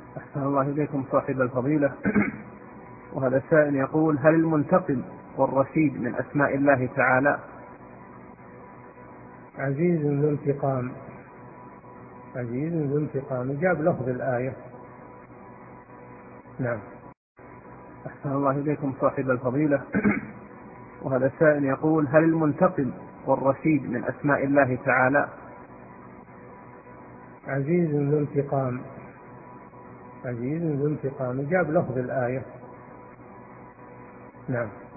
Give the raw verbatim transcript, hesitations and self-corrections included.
أحسن الله إليكم صاحب الفضيلة. وهذا سائل يقول: هل المنتقم والرشيد من أسماء الله تعالى؟ عزيز ذو انتقام، عزيز ذو انتقام، جاب لفظ الآية. نعم. أحسن الله إليكم صاحب الفضيلة. وهذا سائل يقول: هل المنتقم والرشيد من أسماء الله تعالى؟ عزيز ذو انتقام، عزيز ذو انتقام، جاب لفظ الآية. نعم.